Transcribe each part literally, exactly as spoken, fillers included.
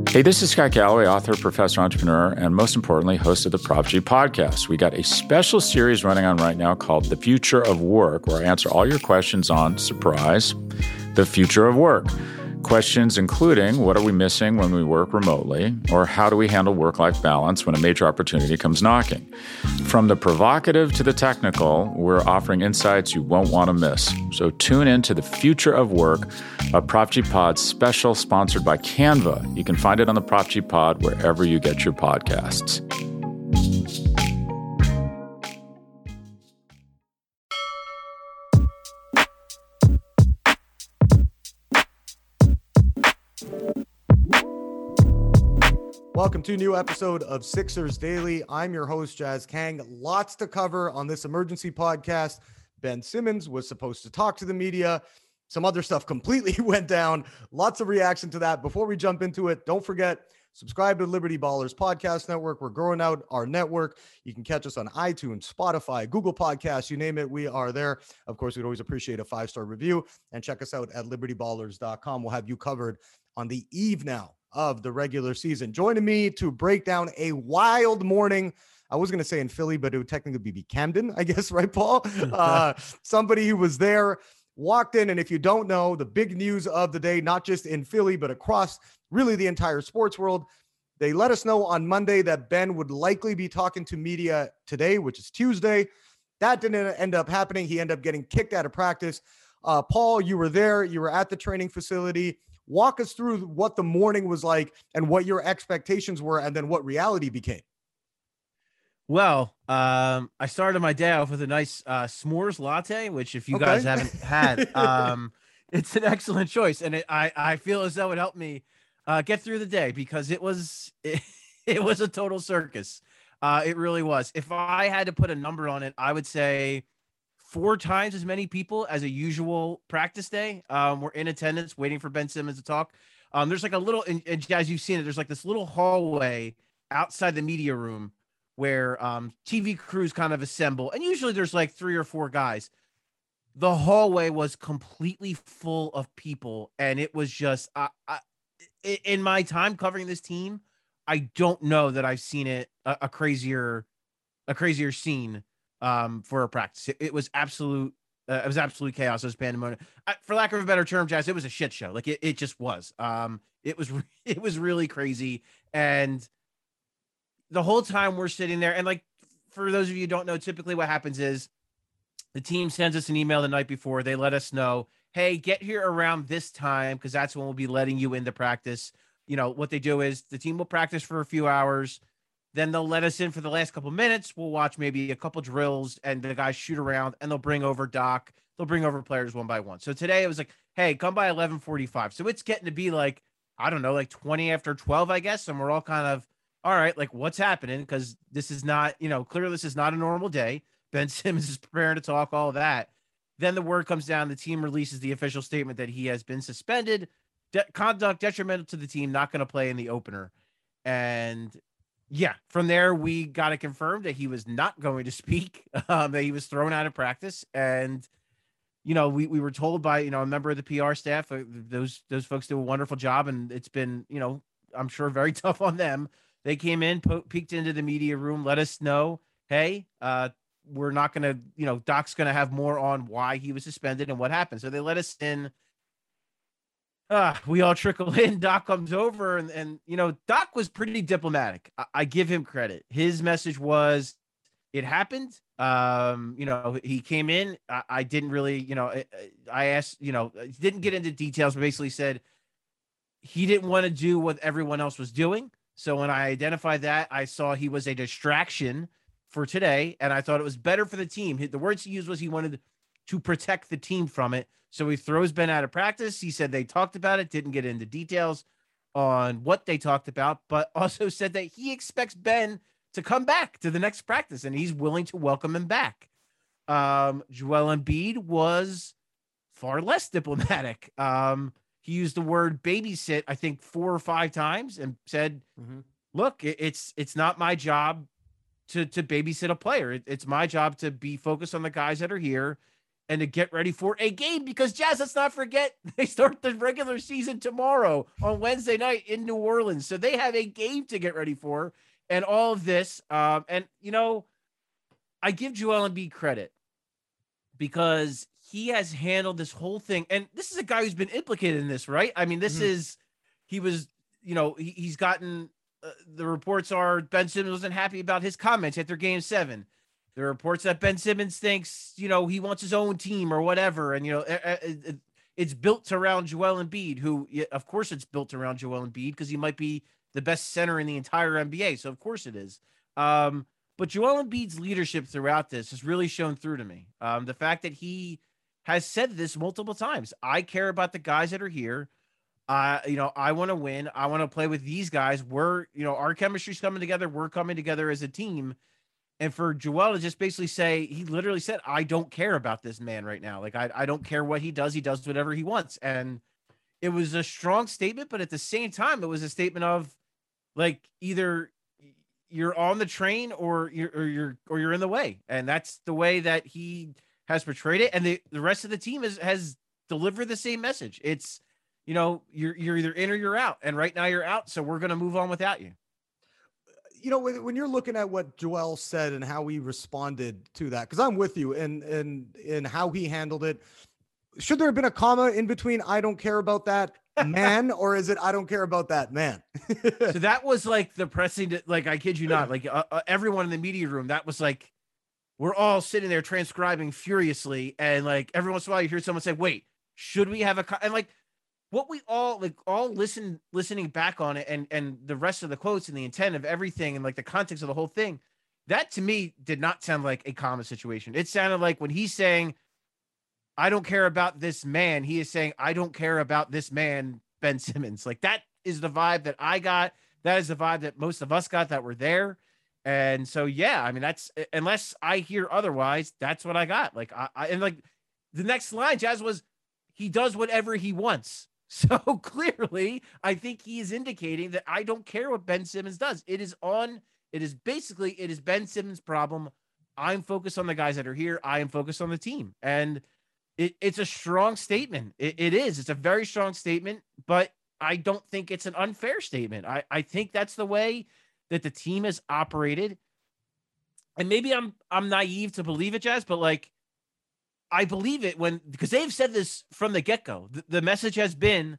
Hey, this is Scott Galloway, author, professor, entrepreneur, and most importantly, host of the Prop G podcast. We got a special series running on right now called The Future of Work, where I answer all your questions on, surprise, the future of work. Questions including, what are we missing when we work remotely? Or how do we handle work-life balance when a major opportunity comes knocking? From the provocative to the technical, we're offering insights you won't want to miss. So tune in to The Future of Work, a Prop G Pod special sponsored by Canva. You can find it on the Prop G Pod wherever you get your podcasts. Welcome to a new episode of Sixers Daily. I'm your host, Jazz Kang. Lots to cover on this emergency podcast. Ben Simmons was supposed to talk to the media. Some other stuff completely went down. Lots of reaction to that. Before we jump into it, don't forget, subscribe to Liberty Ballers Podcast Network. We're growing out our network. You can catch us on iTunes, Spotify, Google Podcasts, you name it, we are there. Of course, we'd always appreciate a five-star review. And check us out at liberty ballers dot com. We'll have you covered on the eve now of the regular season. Joining me to break down a wild morning. I was going to say in Philly, but it would technically be Camden, I guess, right, Paul? Uh, somebody who was there, walked in, and if you don't know, the big news of the day, not just in Philly, but across really the entire sports world, they let us know on Monday that Ben would likely be talking to media today, which is Tuesday. That didn't end up happening. He ended up getting kicked out of practice. Uh, Paul, you were there. You were at the training facility. Walk us through what the morning was like and what your expectations were and then what reality became. Well, um, I started my day off with a nice uh, s'mores latte, which if you Okay. guys haven't had, um, it's an excellent choice. And it, I, I feel as though it helped me uh, get through the day because it was it, it was a total circus. Uh, it really was. If I had to put a number on it, I would say four times as many people as a usual practice day um, were in attendance waiting for Ben Simmons to talk. Um, there's like a little, and, and as you've seen it, there's like this little hallway outside the media room where um, T V crews kind of assemble. And usually there's like three or four guys. The hallway was completely full of people. And it was just, I, I, in my time covering this team, I don't know that I've seen it a, a crazier, a crazier scene um, for a practice. It, it was absolute, uh, it was absolute chaos. It was pandemonium. I, for lack of a better term, Jazz, it was a shit show. Like it, it just was. Um, it was, it was really crazy. And the whole time we're sitting there, and like, for those of you who don't know, typically what happens is the team sends us an email the night before. They let us know, hey, get here around this time because that's when we'll be letting you into practice. You know, what they do is the team will practice for a few hours. Then they'll let us in for the last couple minutes. We'll watch maybe a couple drills and the guys shoot around and they'll bring over Doc. They'll bring over players one by one. So today it was like, hey, come by eleven forty-five. So it's getting to be like, I don't know, like twenty after twelve, I guess. And we're all kind of, all right, like what's happening? Because this is not, you know, clearly this is not a normal day. Ben Simmons is preparing to talk, all of that. Then the word comes down. The team releases the official statement that he has been suspended. De- conduct detrimental to the team, not going to play in the opener. And yeah, from there, we got it confirmed that he was not going to speak, um, that he was thrown out of practice. And, you know, we, we were told by, you know, a member of the P R staff, uh, those, those folks do a wonderful job. And it's been, you know, I'm sure very tough on them. They came in, po- peeked into the media room, let us know, hey, uh, we're not going to, you know, Doc's going to have more on why he was suspended and what happened. So they let us in. Uh, we all trickle in. Doc comes over and, and, you know, Doc was pretty diplomatic. I, I give him credit. His message was, it happened. Um, you know, he came in. I, I didn't really, you know, I, I asked, you know, didn't get into details, but basically said he didn't want to do what everyone else was doing. So when I identified that, I saw he was a distraction for today, and I thought it was better for the team. The words he used was he wanted to protect the team from it. So he throws Ben out of practice. He said they talked about it, didn't get into details on what they talked about, but also said that he expects Ben to come back to the next practice, and he's willing to welcome him back. Um, Joel Embiid was far less diplomatic. Um, He used the word babysit, I think, four or five times and said, mm-hmm. look, it, it's it's not my job to, to babysit a player. It, it's my job to be focused on the guys that are here and to get ready for a game, because Jazz, let's not forget, they start the regular season tomorrow on Wednesday night in New Orleans. So they have a game to get ready for and all of this. Um, and, you know, I give Joel Embiid credit because he has handled this whole thing. And this is a guy who's been implicated in this, right? I mean, this mm-hmm. is, he was, you know, he, he's gotten, uh, the reports are Ben Simmons wasn't happy about his comments after game seven. There are reports that Ben Simmons thinks, you know, he wants his own team or whatever. And, you know, it, it, it's built around Joel Embiid, who, of course, it's built around Joel Embiid because he might be the best center in the entire N B A. So, of course, it is. Um, but Joel Embiid's leadership throughout this has really shown through to me. Um, the fact that he has said this multiple times. I care about the guys that are here. Uh, you know, I want to win. I want to play with these guys. We're, you know, our chemistry's coming together. We're coming together as a team. And for Joel to just basically say, he literally said, I don't care about this man right now. Like, I, I don't care what he does. He does whatever he wants. And it was a strong statement, but at the same time, it was a statement of, like, either you're on the train or you're, or you're, or you're in the way. And that's the way that he has portrayed it. And the, the rest of the team is, has delivered the same message. It's, you know, you're, you're either in or you're out. And right now you're out. So we're going to move on without you. You know, when, when you're looking at what Joel said and how he responded to that, because I'm with you in, in, in how he handled it. Should there have been a comma in between I don't care about that man, or is it I don't care about that man? So that was like the pressing, like, I kid you not, like uh, uh, everyone in the media room, that was like, we're all sitting there transcribing furiously. And like every once in a while you hear someone say, wait, should we have a, co-? And like, what we all like all listen listening back on it and and the rest of the quotes and the intent of everything and like the context of the whole thing, that to me did not sound like a comma situation. It sounded like when he's saying, I don't care about this man, he is saying, I don't care about this man, Ben Simmons. Like, that is the vibe that I got. That is the vibe that most of us got that were there. And so, yeah, I mean, that's, unless I hear otherwise, that's what I got. Like, I, I and like the next line, Jazz, was, he does whatever he wants. So clearly, I think he is indicating that I don't care what Ben Simmons does. It is on, it is basically, it is Ben Simmons' problem. I'm focused on the guys that are here. I am focused on the team. And it, it's a strong statement. It, it is. It's a very strong statement, but I don't think it's an unfair statement. I, I think that's the way that the team has operated. And maybe I'm, I'm naive to believe it, Jazz, but like, I believe it when, because they've said this from the get-go. The, the message has been,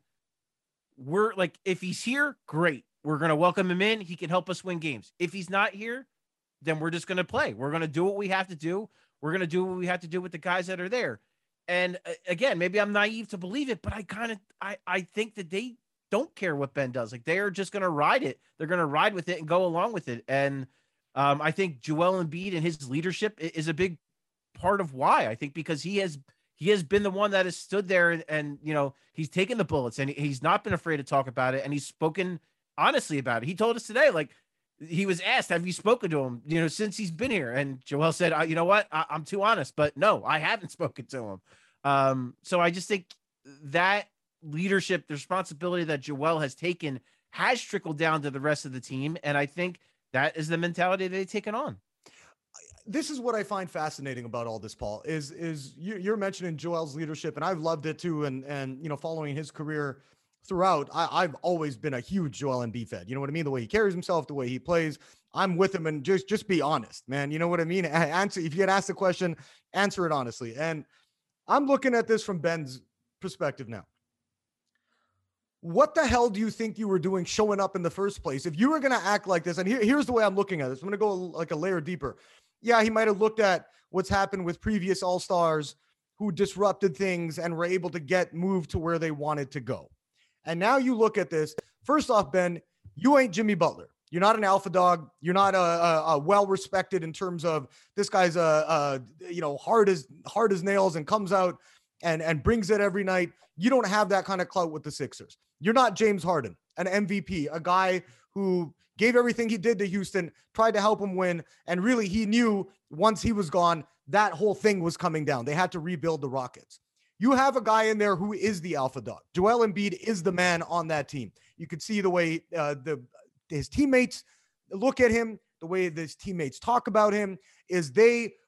we're like, if he's here, great. We're going to welcome him in. He can help us win games. If he's not here, then we're just going to play. We're going to do what we have to do. We're going to do what we have to do with the guys that are there. And uh, again, maybe I'm naive to believe it, but I kind of, I, I think that they don't care what Ben does. Like, they are just going to ride it. They're going to ride with it and go along with it. And um, I think Joel Embiid and his leadership is a big part of why. I think because he has he has been the one that has stood there and, and you know, he's taken the bullets and he's not been afraid to talk about it, and he's spoken honestly about it. He told us today, like, he was asked, have you spoken to him, you know, since he's been here? And Joel said, uh, you know what, I, I'm too honest, but no, I haven't spoken to him. Um, so I just think that leadership, the responsibility that Joel has taken has trickled down to the rest of the team, and I think that is the mentality that they've taken on. This is what I find fascinating about all this, Paul, is, is you, you're mentioning Joel's leadership, and I've loved it too. And, and, you know, following his career throughout, I, I've always been a huge Joel Embiid fan. You know what I mean? The way he carries himself, the way he plays, I'm with him. And just, just be honest, man. You know what I mean? Answer, if you get asked a question, answer it honestly. And I'm looking at this from Ben's perspective now. What the hell do you think you were doing showing up in the first place? If you were going to act like this, and here, here's the way I'm looking at this. I'm going to go like a layer deeper. Yeah, he might have looked at what's happened with previous All-Stars who disrupted things and were able to get moved to where they wanted to go. And now you look at this. First off, Ben, you ain't Jimmy Butler. You're not an alpha dog. You're not a, a, a well-respected in terms of this guy's a, a you know hard as hard as nails and comes out and and brings it every night. You don't have that kind of clout with the Sixers. You're not James Harden, an M V P, a guy who gave everything he did to Houston, tried to help him win, and really he knew once he was gone, that whole thing was coming down. They had to rebuild the Rockets. You have a guy in there who is the alpha dog. Joel Embiid is the man on that team. You could see the way uh, the his teammates look at him, the way his teammates talk about him, is they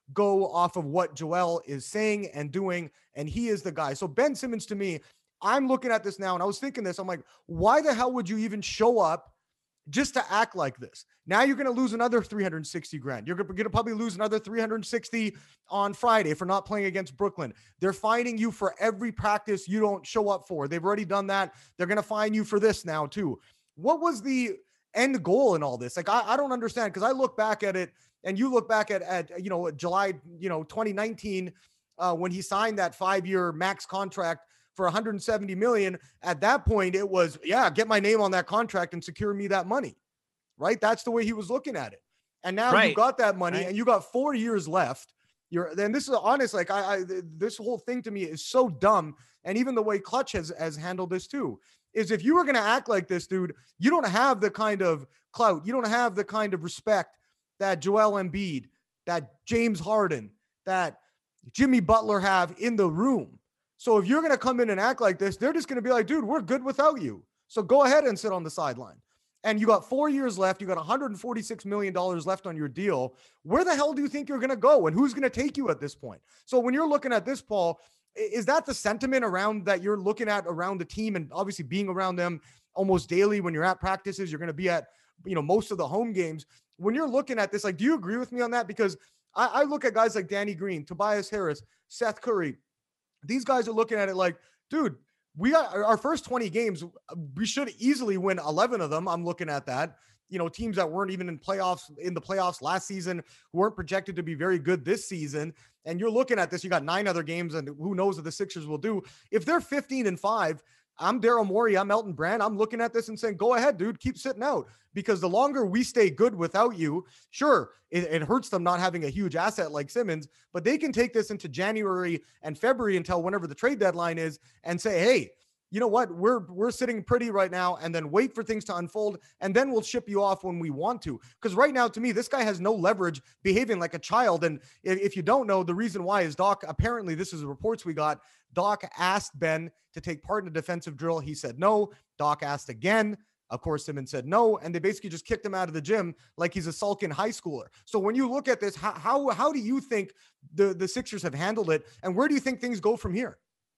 go off of what Joel is saying and doing, and he is the guy. So Ben Simmons, to me, I'm looking at this now, and I was thinking this. I'm like, why the hell would you even show up just to act like this? Now you're going to lose another three hundred sixty grand. You're going to probably lose another three hundred sixty on Friday for not playing against Brooklyn. They're fining you for every practice you don't show up for. They've already done that. They're going to fine you for this now too. What was the end goal in all this? Like, I, I don't understand, because I look back at it, and you look back at, at you know, July, you know, twenty nineteen, uh, when he signed that five-year max contract for one hundred seventy million. At that point, it was, yeah, get my name on that contract and secure me that money, right? That's the way he was looking at it. And now right. you got that money, right. and you got four years left. You're then this is honest. Like I, I, this whole thing to me is so dumb. And even the way Clutch has, has handled this too, is if you were going to act like this, dude, you don't have the kind of clout. You don't have the kind of respect that Joel Embiid, that James Harden, that Jimmy Butler have in the room. So if you're going to come in and act like this, they're just going to be like, dude, we're good without you. So go ahead and sit on the sideline. And you got four years left. You got one hundred forty-six million dollars left on your deal. Where the hell do you think you're going to go? And who's going to take you at this point? So when you're looking at this, Paul, is that the sentiment around that you're looking at around the team, and obviously being around them almost daily when you're at practices, you're going to be at, you know, most of the home games. When you're looking at this, like, do you agree with me on that? Because I, I look at guys like Danny Green, Tobias Harris, Seth Curry. These guys are looking at it like, dude, we got our first twenty games. We should easily win eleven of them. I'm looking at that. You know, teams that weren't even in playoffs in the playoffs last season, who weren't projected to be very good this season. And you're looking at this, you got nine other games, and who knows what the Sixers will do. If they're fifteen and five, I'm Daryl Morey, I'm Elton Brand. I'm looking at this and saying, go ahead, dude, keep sitting out, because the longer we stay good without you, sure, it, it hurts them not having a huge asset like Simmons, but they can take this into January and February until whenever the trade deadline is and say, hey, you know what, we're we're sitting pretty right now, and then wait for things to unfold, and then we'll ship you off when we want to. Because right now, to me, this guy has no leverage, behaving like a child. And if, if you don't know, the reason why is Doc, apparently this is the reports we got, Doc asked Ben to take part in a defensive drill. He said no. Doc asked again. Of course, Simmons said no, and they basically just kicked him out of the gym like he's a sulking high schooler. So when you look at this, how how, how do you think the, the Sixers have handled it, and where do you think things go from here?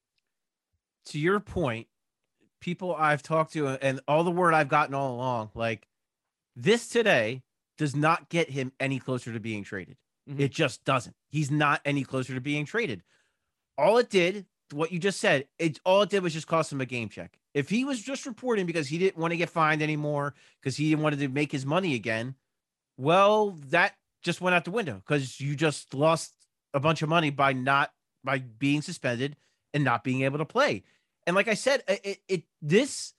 To your point, people I've talked to and all the word I've gotten all along, like, this today does not get him any closer to being traded. Mm-hmm. It just doesn't. He's not any closer to being traded. All it did, what you just said, it all it did was just cost him a game check. If he was just reporting because he didn't want to get fined anymore, because he wanted to make his money again, well, that just went out the window, because you just lost a bunch of money by not by being suspended and not being able to play. And like I said, it, it, this,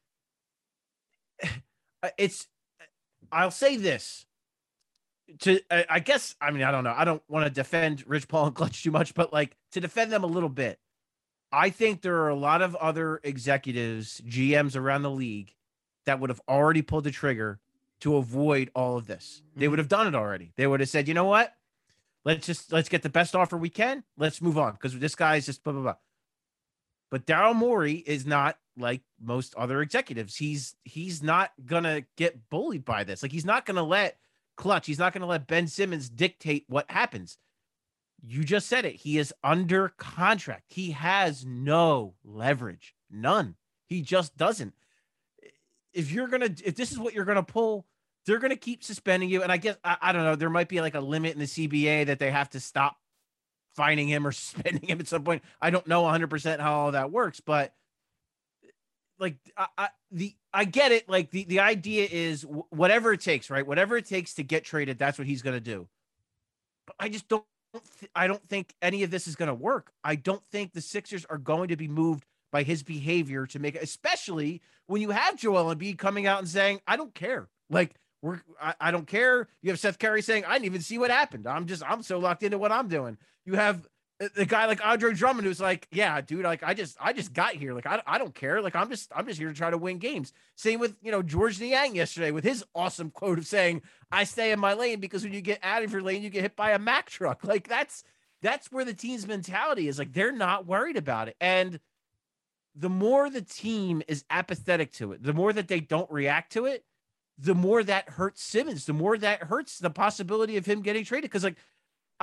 it's, I'll say this to, I guess, I mean, I don't know. I don't want to defend Rich Paul and Clutch too much, but like, to defend them a little bit, I think there are a lot of other executives, G Ms around the league that would have already pulled the trigger to avoid all of this. Mm-hmm. They would have done it already. They would have said, you know what? Let's just, let's get the best offer we can. Let's move on, because this guy's just blah, blah, blah. But Daryl Morey is not like most other executives. He's he's not gonna get bullied by this. Like, he's not gonna let Clutch, he's not gonna let Ben Simmons dictate what happens. You just said it. He is under contract. He has no leverage, none. He just doesn't. If you're gonna, if this is what you're gonna pull, they're gonna keep suspending you. And I guess I, I don't know. There might be like a limit in the C B A that they have to stop fining him or suspending him at some point. I don't know one hundred percent how all that works, but like, I, I the I get it. Like, the, the idea is w- whatever it takes, right? Whatever it takes to get traded, that's what he's going to do. But I just don't, th- I don't think any of this is going to work. I don't think the Sixers are going to be moved by his behavior to make it, especially when you have Joel Embiid coming out and saying, I don't care. Like, we're, I, I don't care. You have Seth Curry saying, I didn't even see what happened. I'm just, I'm so locked into what I'm doing. You have the guy like Andre Drummond, who's like, yeah, dude, like, I just, I just got here. Like, I, I don't care. Like, I'm just, I'm just here to try to win games. Same with, you know, George Niang yesterday with his awesome quote of saying, I stay in my lane because when you get out of your lane, you get hit by a Mack truck. Like, that's, that's where the team's mentality is. Like, they're not worried about it. And the more the team is apathetic to it, the more that they don't react to it, the more that hurts Simmons, the more that hurts the possibility of him getting traded. Cause like, I,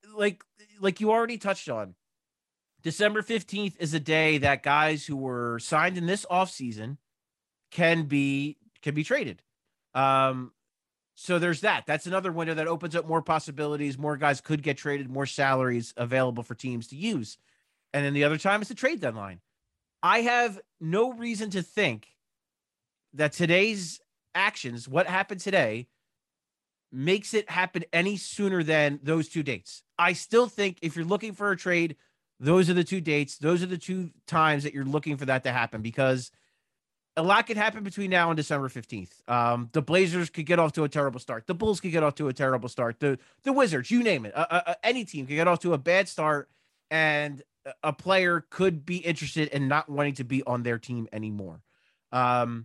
like, like you already touched on, December fifteenth is a day that guys who were signed in this offseason can be, can be traded. Um, so there's that. That's another window that opens up more possibilities. More guys could get traded, more salaries available for teams to use. And then the other time is the trade deadline. I have no reason to think that today's actions, what happened today, makes it happen any sooner than those two dates. I still think if you're looking for a trade, those are the two dates. Those are the two times that you're looking for that to happen, because a lot could happen between now and December fifteenth. Um, the Blazers could get off to a terrible start. The Bulls could get off to a terrible start. The the Wizards, you name it. Uh, uh, any team could get off to a bad start, and a player could be interested in not wanting to be on their team anymore. Um,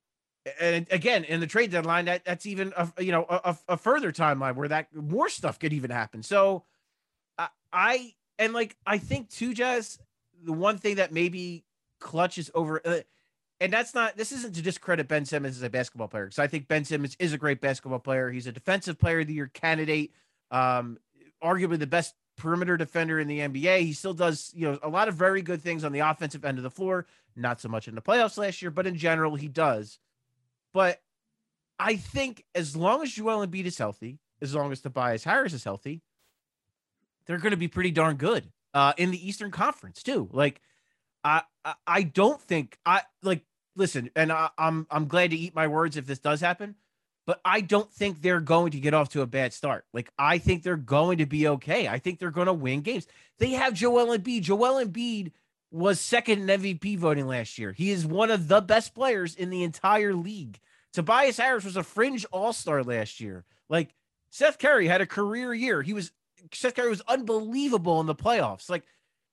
and again, in the trade deadline, that that's even a, you know a, a further timeline where that more stuff could even happen. So I, I and like I think too, Jazz, the one thing that maybe clutches over. Uh, And that's not, this isn't to discredit Ben Simmons as a basketball player, because I think Ben Simmons is a great basketball player. He's a defensive player of the year candidate, um, arguably the best perimeter defender in the N B A. He still does, you know, a lot of very good things on the offensive end of the floor, not so much in the playoffs last year, but in general, he does. But I think as long as Joel Embiid is healthy, as long as Tobias Harris is healthy, they're going to be pretty darn good uh, in the Eastern Conference too. Like, I, I don't think I like listen, and I, I'm I'm glad to eat my words if this does happen, but I don't think they're going to get off to a bad start. Like, I think they're going to be okay. I think they're going to win games. They have Joel Embiid. Joel Embiid was second in M V P voting last year. He is one of the best players in the entire league. Tobias Harris was a fringe all-star last year. Like, Seth Curry had a career year. He was Seth Curry was unbelievable in the playoffs. Like,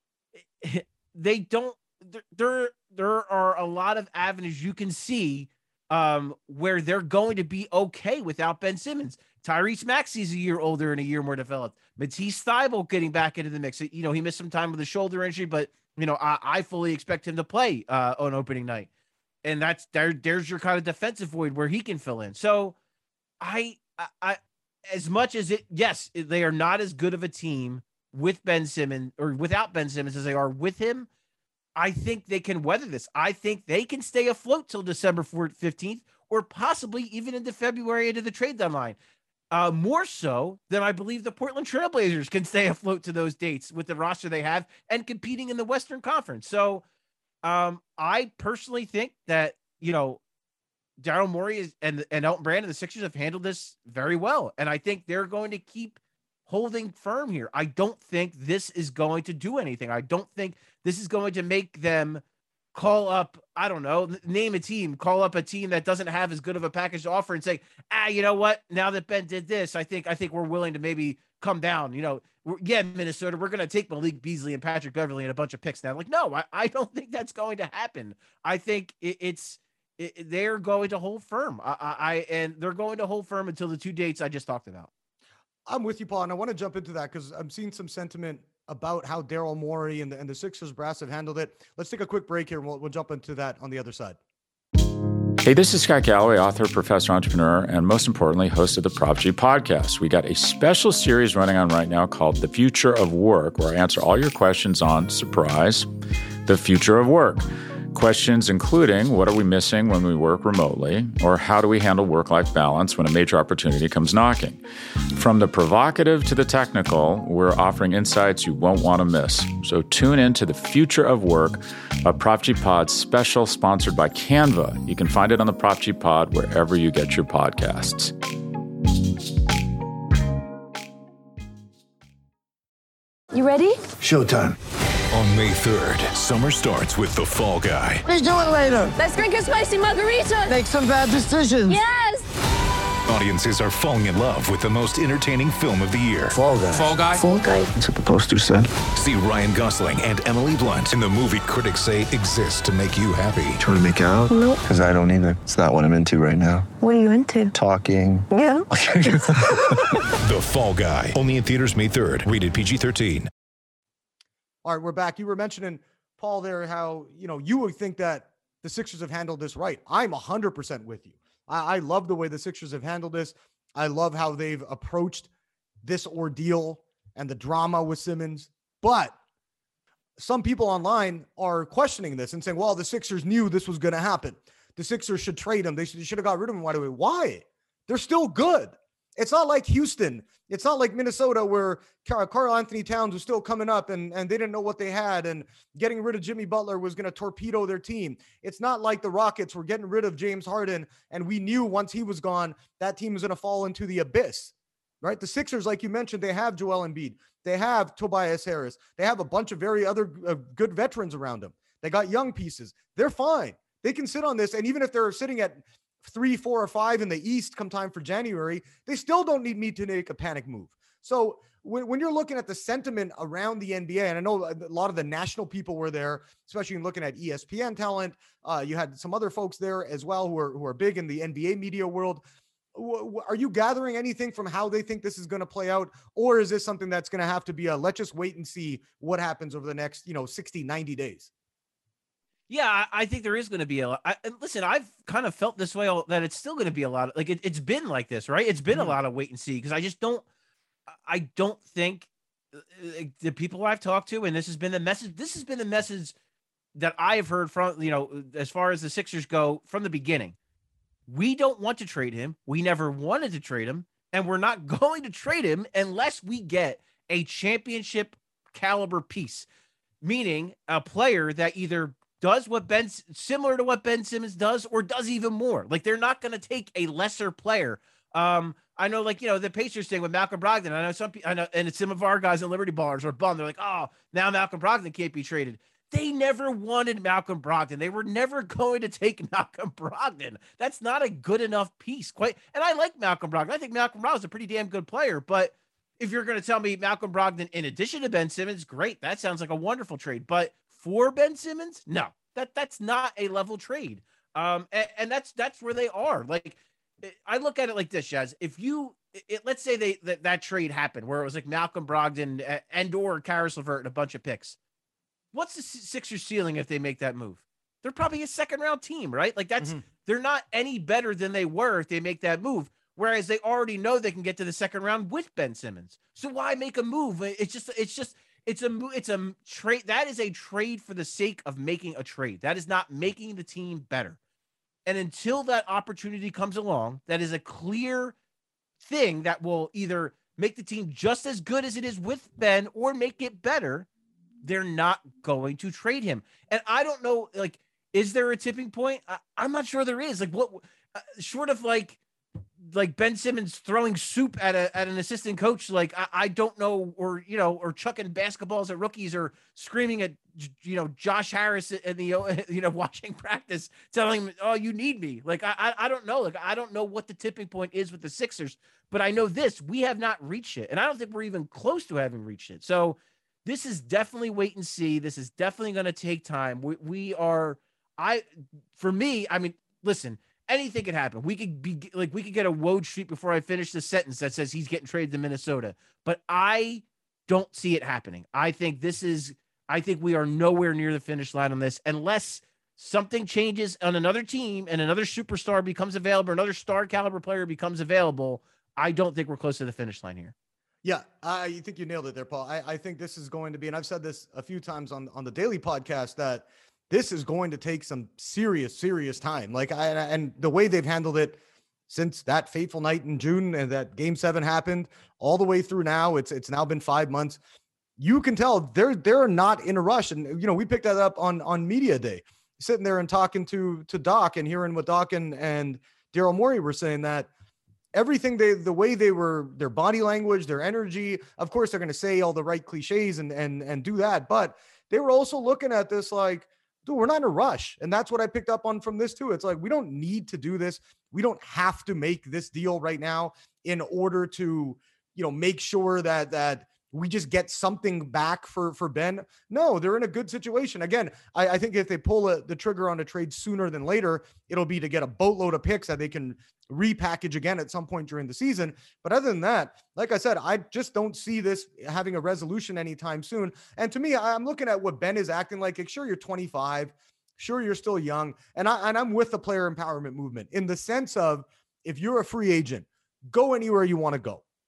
they don't. There, there are a lot of avenues you can see um, where they're going to be okay without Ben Simmons. Tyrese Maxey's a year older and a year more developed. Matisse Thybulle getting back into the mix. You know, he missed some time with a shoulder injury, but you know, I, I fully expect him to play uh, on opening night. And that's there. There's your kind of defensive void where he can fill in. So, I, I, I as much as it, yes, they are not as good of a team with Ben Simmons or without Ben Simmons as they are with him. I think they can weather this. I think they can stay afloat till December fifteenth, or possibly even into February, into the trade deadline. Uh, more so than I believe the Portland Trailblazers can stay afloat to those dates with the roster they have and competing in the Western Conference. So um, I personally think that, you know, Daryl Morey is, and, and Elton Brand and the Sixers have handled this very well. And I think they're going to keep holding firm here. I don't think this is going to do anything. I don't think this is going to make them call up, I don't know, name a team, call up a team that doesn't have as good of a package to offer and say, ah, you know what? Now that Ben did this, I think I think we're willing to maybe come down. You know, we're, yeah, Minnesota, we're going to take Malik Beasley and Patrick Beverly and a bunch of picks now. Like, no, I, I don't think that's going to happen. I think it, it's it, they're going to hold firm. I, I and they're going to hold firm until the two dates I just talked about. I'm with you, Paul, and I want to jump into that because I'm seeing some sentiment about how Daryl Morey and the, and the Sixers brass have handled it. Let's take a quick break here, and we'll, we'll jump into that on the other side. Hey, this is Scott Galloway, author, professor, entrepreneur, and most importantly, host of the Prop G podcast. We got a special series running on right now called The Future of Work, where I answer all your questions on, surprise, the future of work. Questions including, what are we missing when we work remotely? Or how do we handle work-life balance when a major opportunity comes knocking? From the provocative to the technical, we're offering insights you won't want to miss. So tune in to The Future of Work, a Prop G Pod special sponsored by Canva. You can find it on the Prop G Pod wherever you get your podcasts. You ready? Showtime. On May third, summer starts with The Fall Guy. Let's do it later. Let's drink a spicy margarita. Make some bad decisions. Yes. Audiences are falling in love with the most entertaining film of the year. Fall Guy. Fall Guy. Fall guy. That's what the poster said. See Ryan Gosling and Emily Blunt in the movie critics say exists to make you happy. Trying to make it out? Nope. Because I don't either. It's not what I'm into right now. What are you into? Talking. Yeah. The Fall Guy. Only in theaters May third. Rated P G thirteen. All right, we're back. You were mentioning, Paul, there how, you know, you would think that the Sixers have handled this right. I'm one hundred percent with you. I, I love the way the Sixers have handled this. I love how they've approached this ordeal and the drama with Simmons. But some people online are questioning this and saying, well, the Sixers knew this was going to happen. The Sixers should trade him. They should, they should have got rid of him right away. Why? They're still good. It's not like Houston. It's not like Minnesota where Karl Anthony Towns was still coming up and, and they didn't know what they had, and getting rid of Jimmy Butler was going to torpedo their team. It's not like the Rockets were getting rid of James Harden and we knew once he was gone, that team was going to fall into the abyss, right? The Sixers, like you mentioned, they have Joel Embiid. They have Tobias Harris. They have a bunch of very other uh, good veterans around them. They got young pieces. They're fine. They can sit on this. And even if they're sitting at three, four, or five in the East come time for January, they still don't need me to make a panic move. So when, when you're looking at the sentiment around the N B A, and I know a lot of the national people were there, especially looking at E S P N talent, uh, you had some other folks there as well who are, who are big in the N B A media world. Are you gathering anything from how they think this is going to play out? Or is this something that's going to have to be a, let's just wait and see what happens over the next, you know, sixty, ninety days? Yeah, I, I think there is going to be a lot. I, and listen, I've kind of felt this way all, that it's still going to be a lot of, like it, it's been like this, right? It's been mm-hmm. a lot of wait and see, because I just don't, I don't think the people I've talked to, and this has been the message, this has been the message that I've heard from, you know, as far as the Sixers go from the beginning. We don't want to trade him. We never wanted to trade him, and we're not going to trade him unless we get a championship caliber piece, meaning a player that either does what Ben, similar to what Ben Simmons does, or does even more. Like, they're not going to take a lesser player. Um, I know, like, you know, the Pacers thing with Malcolm Brogdon. I know some people, I know, and some of our guys in Liberty Ballers are bummed. They're like, oh, now Malcolm Brogdon can't be traded. They never wanted Malcolm Brogdon. They were never going to take Malcolm Brogdon. That's not a good enough piece. Quite. And I like Malcolm Brogdon. I think Malcolm Brogdon is a pretty damn good player. But if you're going to tell me Malcolm Brogdon in addition to Ben Simmons, great. That sounds like a wonderful trade. But for Ben Simmons, no, that that's not a level trade. Um, and, and that's that's where they are. Like, I look at it like this, Jazz. If you, it, let's say they that, that trade happened where it was like Malcolm Brogdon and or Caris LeVert and a bunch of picks. What's the Sixers ceiling if they make that move? They're probably a second round team, right? Like that's, mm-hmm. they're not any better than they were if they make that move. Whereas they already know they can get to the second round with Ben Simmons. So why make a move? It's just, it's just, it's a, it's a trade. That is a trade for the sake of making a trade. That is not making the team better. And until that opportunity comes along, that is a clear thing that will either make the team just as good as it is with Ben or make it better, they're not going to trade him. And I don't know, like, is there a tipping point? I, I'm not sure there is. Like, what, uh, short of like, like Ben Simmons throwing soup at a at an assistant coach, like I, I don't know, or you know, or chucking basketballs at rookies, or screaming at you know Josh Harris in the you know watching practice, telling him, "Oh, you need me." Like I I don't know, like I don't know what the tipping point is with the Sixers, but I know this: we have not reached it, and I don't think we're even close to having reached it. So this is definitely wait and see. This is definitely going to take time. We we are I for me, I mean, listen. Anything could happen. We could be like, we could get a Woj Street before I finish the sentence that says he's getting traded to Minnesota, but I don't see it happening. I think this is, I think we are nowhere near the finish line on this unless something changes on another team and another superstar becomes available, another star caliber player becomes available. I don't think we're close to the finish line here. Yeah, I you think you nailed it there, Paul. I, I think this is going to be, and I've said this a few times on, on the daily podcast, that this is going to take some serious, serious time. Like, I, and the way they've handled it since that fateful night in June and that game seven happened all the way through now, it's, it's now been five months. You can tell they're, they're not in a rush. And, you know, we picked that up on, on media day, sitting there and talking to, to Doc and hearing what Doc and, and Daryl Morey were saying, that everything they, the way they were, their body language, their energy, of course, they're going to say all the right cliches and, and, and do that. But they were also looking at this like, dude, we're not in a rush. And that's what I picked up on from this too. It's like, we don't need to do this. We don't have to make this deal right now in order to, you know, make sure that, that we just get something back for, for Ben. No, they're in a good situation. Again, I, I think if they pull a, the trigger on a trade sooner than later, it'll be to get a boatload of picks that they can repackage again at some point during the season. But other than that, like I said, I just don't see this having a resolution anytime soon. And to me, I'm looking at what Ben is acting like. Like, sure, you're twenty-five. Sure, you're still young. And, I, and I'm with the player empowerment movement in the sense of, if you're a free agent, go anywhere you want to go.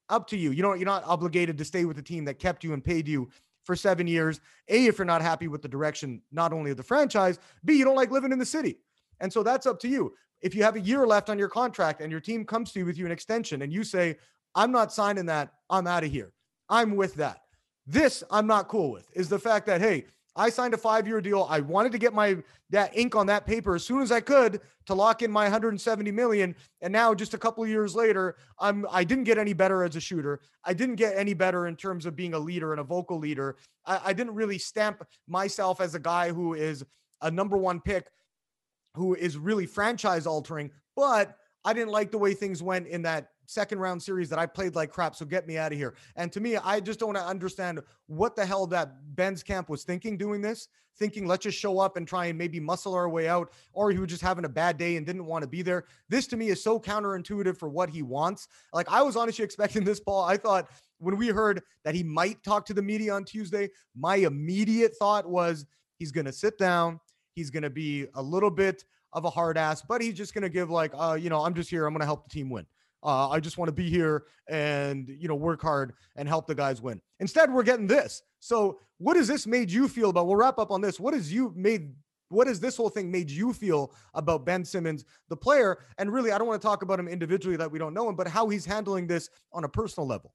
up to you. You know, you're not obligated to stay with the team that kept you and paid you for seven years. A, if you're not happy with the direction, not only of the franchise, B, you don't like living in the city. And so that's up to you. If you have a year left on your contract and your team comes to you with you an extension and you say, I'm not signing that, I'm out of here, I'm with that. This I'm not cool with is the fact that, hey, I signed a five-year deal. I wanted to get my that ink on that paper as soon as I could to lock in my one hundred seventy million. And now just a couple of years later, I'm I didn't get any better as a shooter. I didn't get any better in terms of being a leader and a vocal leader. I, I didn't really stamp myself as a guy who is a number one pick, who is really franchise altering, but I didn't like the way things went in that second round series that I played like crap. So get me out of here. And to me, I just don't understand what the hell that Ben's camp was thinking doing this, thinking let's just show up and try and maybe muscle our way out, or he was just having a bad day and didn't want to be there. This to me is so counterintuitive for what he wants. Like I was honestly expecting this, Paul. I thought when we heard that he might talk to the media on Tuesday, my immediate thought was he's going to sit down. He's going to be a little bit of a hard ass, but he's just going to give like, uh, you know, I'm just here. I'm going to help the team win. Uh, I just want to be here and, you know, work hard and help the guys win. Instead, we're getting this. So what has this made you feel about? We'll wrap up on this. What has you made, what has this whole thing made you feel about Ben Simmons, the player? And really, I don't want to talk about him individually that we don't know him, but how he's handling this on a personal level.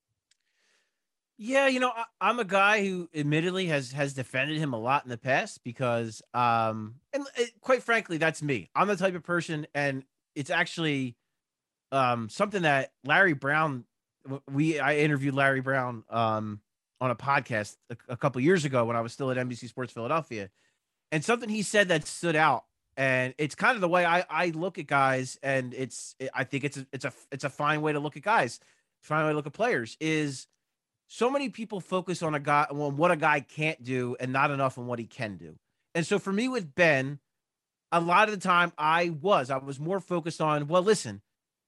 Yeah, you know, I, I'm a guy who admittedly has has defended him a lot in the past because, um, and it, quite frankly, that's me. I'm the type of person, and it's actually um, something that Larry Brown, we I interviewed Larry Brown um, on a podcast a, a couple years ago when I was still at N B C Sports Philadelphia, and something he said that stood out, and it's kind of the way I I look at guys, and it's I think it's a, it's a it's a fine way to look at guys, fine way to look at players is. So many people focus on a guy, on what a guy can't do and not enough on what he can do. And so for me with Ben, a lot of the time I was, I was more focused on, well, listen,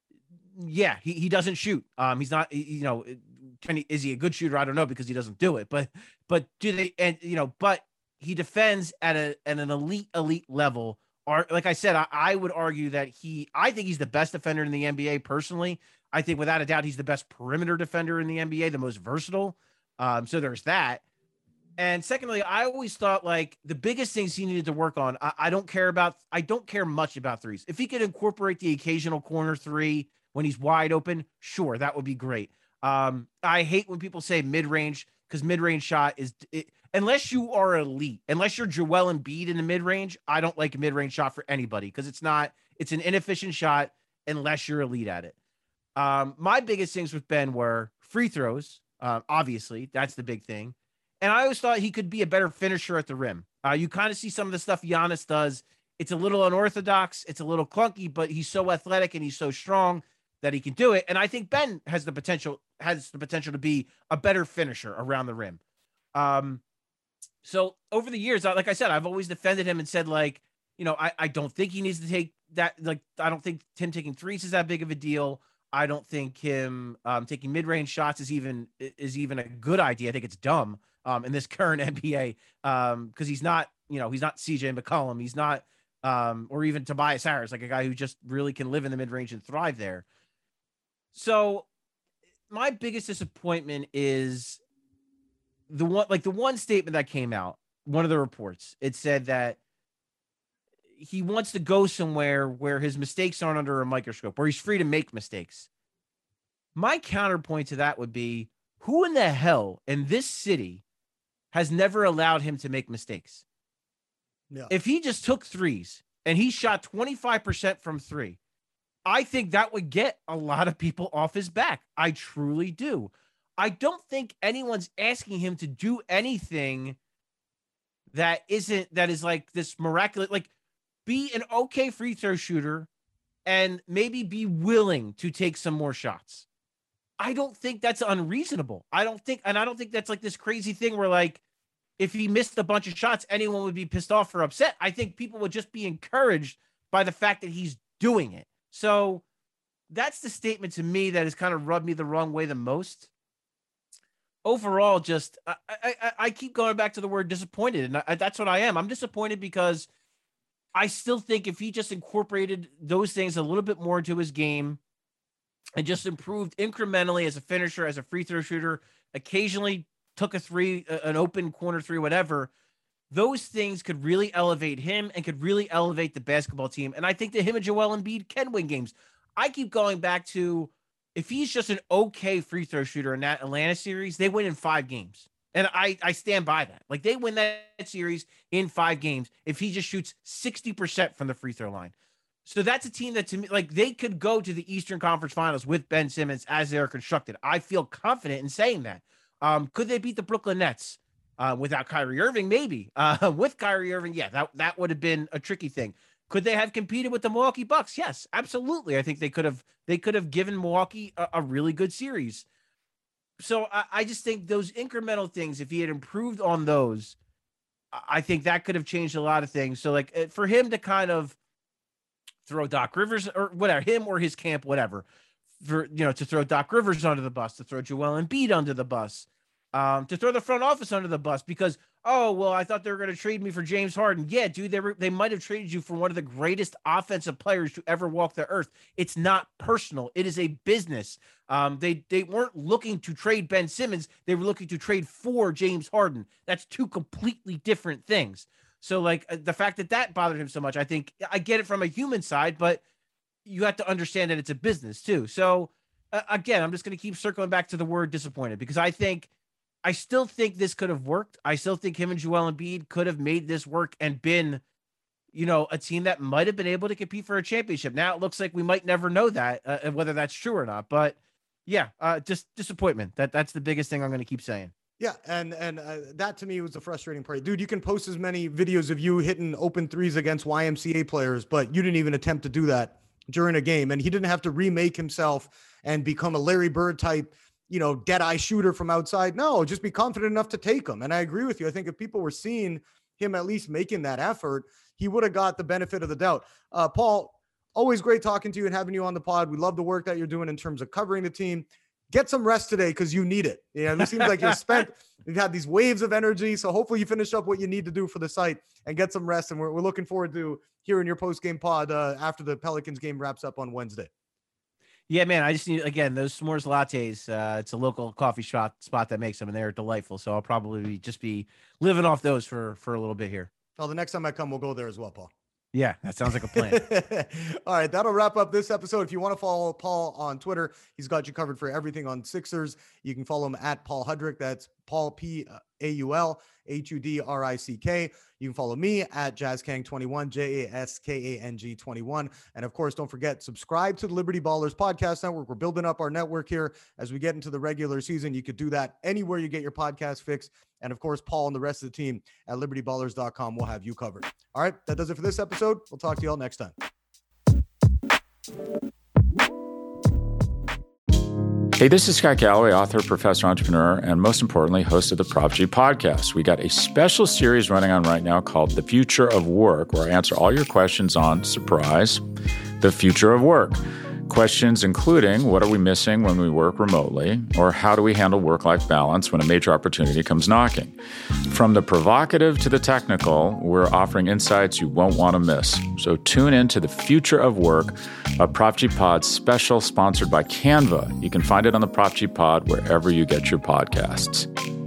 yeah, he, he doesn't shoot. Um, he's not, you know, can he, is he a good shooter? I don't know because he doesn't do it, but, but do they, and you know, but he defends at a, at an elite, elite level. Or like I said, I, I would argue that he, I think he's the best defender in the N B A personally. I think without a doubt, he's the best perimeter defender in the N B A, the most versatile. Um, so there's that. And secondly, I always thought like the biggest things he needed to work on. I, I don't care about, I don't care much about threes. If he could incorporate the occasional corner three when he's wide open, sure, that would be great. Um, I hate when people say mid-range because mid-range shot is, it, unless you are elite, unless you're Joel Embiid in the mid-range, I don't like a mid-range shot for anybody because it's not, it's an inefficient shot unless you're elite at it. Um, my biggest things with Ben were free throws. Uh, obviously, that's the big thing. And I always thought he could be a better finisher at the rim. Uh, you kind of see some of the stuff Giannis does. It's a little unorthodox. It's a little clunky, but he's so athletic and he's so strong that he can do it. And I think Ben has the potential, has the potential to be a better finisher around the rim. Um, so over the years, like I said, I've always defended him and said, like, you know, I, I don't think he needs to take that. Like, I don't think him taking threes is that big of a deal. I don't think him um, taking mid-range shots is even is even a good idea. I think it's dumb um, in this current N B A because um, he's not, you know, he's not C J McCollum. He's not, um, or even Tobias Harris, like a guy who just really can live in the mid-range and thrive there. So my biggest disappointment is the one, like the one statement that came out, one of the reports, it said that he wants to go somewhere where his mistakes aren't under a microscope, where he's free to make mistakes. My counterpoint to that would be, who in the hell in this city has never allowed him to make mistakes? Yeah. If he just took threes and he shot twenty-five percent from three, I think that would get a lot of people off his back. I truly do. I don't think anyone's asking him to do anything that isn't, that is like this miraculous, like, be an okay free throw shooter and maybe be willing to take some more shots. I don't think that's unreasonable. I don't think, and I don't think that's like this crazy thing where like, if he missed a bunch of shots, anyone would be pissed off or upset. I think people would just be encouraged by the fact that he's doing it. So that's the statement to me that has kind of rubbed me the wrong way the most. Overall, just, I, I, I keep going back to the word disappointed, and I, that's what I am. I'm disappointed because I still think if he just incorporated those things a little bit more into his game, and just improved incrementally as a finisher, as a free throw shooter, occasionally took a three, an open corner three, whatever, those things could really elevate him and could really elevate the basketball team. And I think that him and Joel Embiid can win games. I keep going back to, if he's just an okay free throw shooter in that Atlanta series, they win in five games. And I, I stand by that. Like, they win that series in five games if he just shoots sixty percent from the free throw line. So that's a team that, to me, like, they could go to the Eastern Conference Finals with Ben Simmons as they're constructed. I feel confident in saying that. Um, could they beat the Brooklyn Nets uh, without Kyrie Irving? Maybe. Uh, with Kyrie Irving, yeah, that, that would have been a tricky thing. Could they have competed with the Milwaukee Bucks? Yes, absolutely. I think they could have. They could have given Milwaukee a, a really good series. So I, I just think those incremental things, if he had improved on those, I think that could have changed a lot of things. So, like, for him to kind of throw Doc Rivers or whatever, him or his camp, whatever, for, you know, to throw Doc Rivers under the bus, to throw Joel Embiid under the bus, um, to throw the front office under the bus because, oh, well, I thought they were going to trade me for James Harden. Yeah, dude, they were, they might have traded you for one of the greatest offensive players to ever walk the earth. It's not personal. It is a business. Um, they, they weren't looking to trade Ben Simmons. They were looking to trade for James Harden. That's two completely different things. So, like, the fact that that bothered him so much, I think I get it from a human side, but you have to understand that it's a business too. So, uh, again, I'm just going to keep circling back to the word disappointed because I think, I still think this could have worked. I still think him and Joel Embiid could have made this work and been, you know, a team that might have been able to compete for a championship. Now it looks like we might never know that, uh, whether that's true or not. But yeah, uh, just disappointment. That that's the biggest thing I'm going to keep saying. Yeah, and and uh, that to me was the frustrating part. Dude, you can post as many videos of you hitting open threes against Y M C A players, but you didn't even attempt to do that during a game. And he didn't have to remake himself and become a Larry Bird type, you know, dead eye shooter from outside. No, just be confident enough to take them. And I agree with you. I think if people were seeing him at least making that effort, he would have got the benefit of the doubt. Uh, Paul, always great talking to you and having you on the pod. We love the work that you're doing in terms of covering the team. Get some rest today because you need it. Yeah, it seems like you're spent. You've had these waves of energy. So hopefully you finish up what you need to do for the site and get some rest. And we're, we're looking forward to hearing your post-game pod uh, after the Pelicans game wraps up on Wednesday. Yeah, man, I just need, again, those s'mores lattes. Uh, it's a local coffee shop spot that makes them, and they're delightful. So I'll probably just be living off those for, for a little bit here. Well, the next time I come, we'll go there as well, Paul. Yeah, that sounds like a plan. All right, that'll wrap up this episode. If you want to follow Paul on Twitter, he's got you covered for everything on Sixers. You can follow him at Paul Hudrick. That's Paul P A U L H U D R I C K. You can follow me at Jazz Kang twenty-one, J A S K A N G twenty-one. And of course, don't forget, subscribe to the Liberty Ballers Podcast Network. We're building up our network here as we get into the regular season. You could do that anywhere you get your podcast fix. And of course, Paul and the rest of the team at liberty ballers dot com will have you covered. All right, that does it for this episode. We'll talk to you all next time. Hey, this is Scott Galloway, author, professor, entrepreneur, and most importantly, host of the Prop G podcast. We got a special series running on right now called The Future of Work, where I answer all your questions on, surprise, the future of work. Questions including, what are we missing when we work remotely? Or how do we handle work-life balance when a major opportunity comes knocking? From the provocative to the technical, we're offering insights you won't want to miss. So tune in to The Future of Work, a Prop G Pod special sponsored by Canva. You can find it on the Prop G Pod wherever you get your podcasts.